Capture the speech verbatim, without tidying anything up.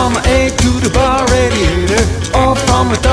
from A to the bar radiator, all from a